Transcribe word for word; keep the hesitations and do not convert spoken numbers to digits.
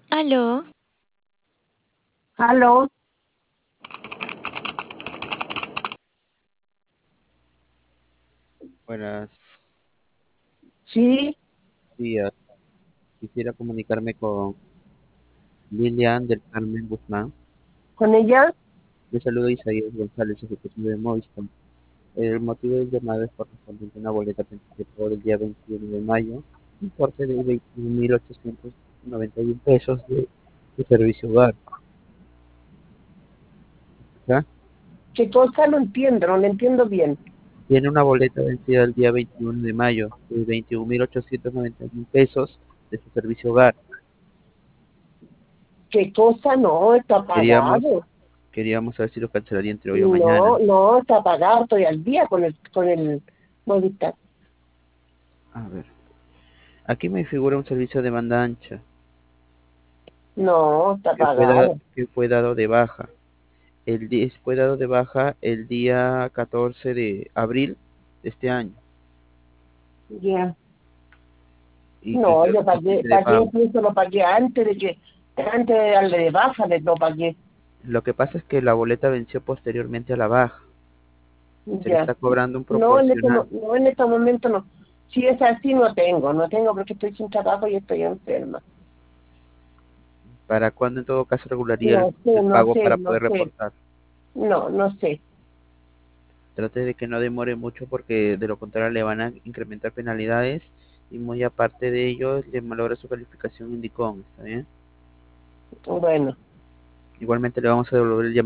Aló, Aló, Buenos sí, días. Quisiera comunicarme con Lilian del Carmen Guzmán. con ella. Le saludo Isaías González, ejecutivo de Movistar. El motivo del llamado es correspondiente a una boleta pendiente por el día veintiuno de mayo, importe de veintiún mil ochocientos noventa y uno pesos de, de servicio hogar. ¿Ya? ¿Qué cosa? No entiendo, no lo entiendo bien. Tiene una boleta vencida el día veintiuno de mayo de veintiún mil ochocientos noventa y uno pesos de su servicio hogar. ¿Qué cosa? No, está Queríamos, pagado. queríamos saber si lo cancelaría entre hoy o mañana. No, no, está pagado. Estoy al día con el, con el Movistar. A ver. Aquí me figura un servicio de banda ancha No, está que fue, da- pagado. que fue dado de baja. El di- fue dado de baja el día catorce de abril de este año Ya. y que No, quedó yo pagué, pendiente de pagué, pago. incluso lo pagué antes de que, antes de darle de baja, le lo pagué. Lo que pasa es que la boleta venció posteriormente a la baja. Se le Ya. está cobrando un No, en este, mo- proporcional. no, en este momento no. Si es así, no tengo, no tengo porque estoy sin trabajo y estoy enferma. ¿Para cuándo en todo caso regularía el, No sé, el no pago sé, para no poder sé. reportar? No, no sé. Trate de que no demore mucho porque de lo contrario le van a incrementar penalidades y muy aparte de ello le malogra su calificación Indicom, ¿está bien? Bueno. Igualmente le vamos a devolver el llamado